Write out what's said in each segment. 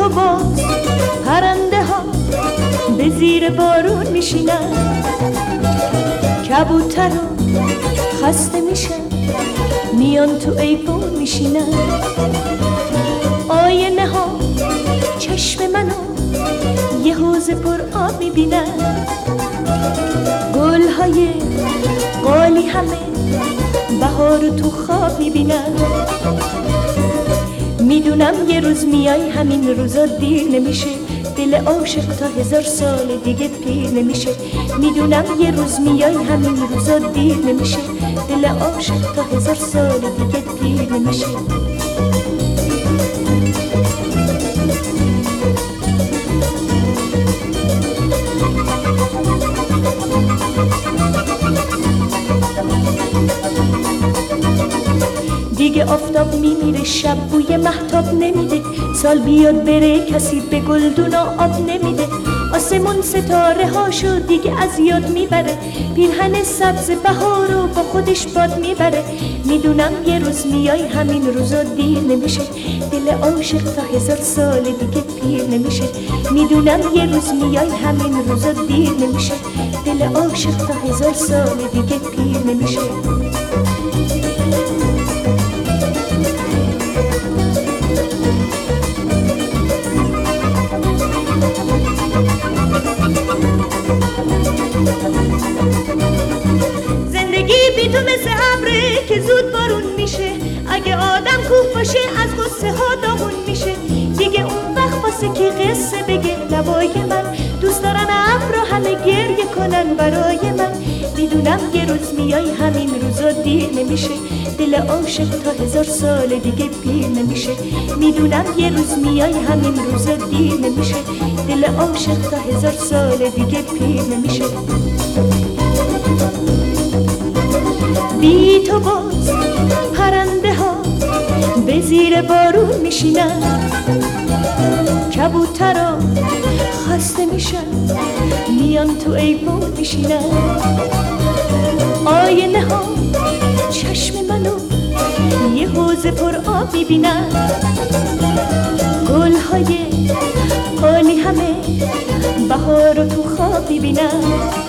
تو باز پرنده ها به زیر بارون میشینن، کبوتر ها خسته میشن میان تو ایوون میشینن، آینه ها چشم منو یه حوض پر آب میبینن، گل های قالی همه بهار تو خواب میبینن. میدونم یه روز میای همین روزا دیر نمیشه، دل عاشق تا 1000 سال دیگه پیر نمیشه. میدونم یه روز میای همین روزا دیر نمیشه، دل عاشق تا 1000 سال دیگه پیر نمیشه. دیگه آفتاب میمیره، شب بوی مهتاب نمیده، سال بیاد بره کسی به گلدون آب نمیده. آسمون ستاره هاشو دیگه از یاد میبره، پیرهن سبز بهارو با خودش باد میبره. میدونم یه روز میای همین روزا دیر نمیشه، دل عاشق تا 1000 سال دیگه پیر نمیشه. میدونم یه روز میای همین روزا دیر نمیشه، دل عاشق تا 1000 سال دیگه پیر نمیشه. زندگی بی تو مثل ابره که زود بارون میشه، اگه آدم کوه باشه از غصه ها داغون میشه. دیگه اون وقت واسه کی قصه بگه لبای من، دوست دارن ابر رو همه گریه کنن برای من. میدونم یه روز میای همین روزا دیر نمیشه، دل عاشق تا 1000 سال دیگه پیر نمیشه. میدونم یه روز میای همین روزا دیر نمیشه، دل عاشق تا 1000 سال دیگه پیر نمیشه. بی تو باز پرنده ها به زیر بارون میشینن، کبوترها خسته میشن میان تو ایوون میشینن، آینه ها چشم منو یه حوض پر آب میبینن، گل های قالی همه بهار رو تو خواب میبینن.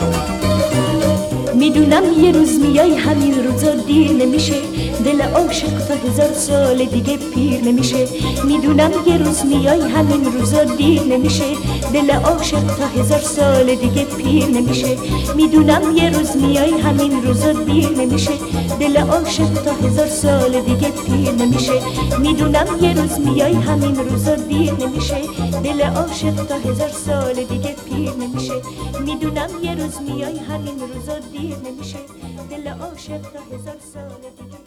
میدونم یه روز میای همین روزا دیر نمیشه، دل عاشق تا 1000 سال دیگه پیر نمیشه. میدونم یه روز میای همین روزا دیر نمیشه، دل عاشق تا 1000 سال دیگه پیر نمیشه. میدونم یه روز میای همین روزا دیر نمیشه، دل عاشق تا 1000 سال دیگه پیر نمیشه. میدونم یه روز میای همین روزا دیر نمیشه، دل عاشق تا 1000 سال دیگه پیر نمیشه. میدونم یه روز میای همین روزا دیر نمیشه، دل عاشق تا 1000 سال دیگه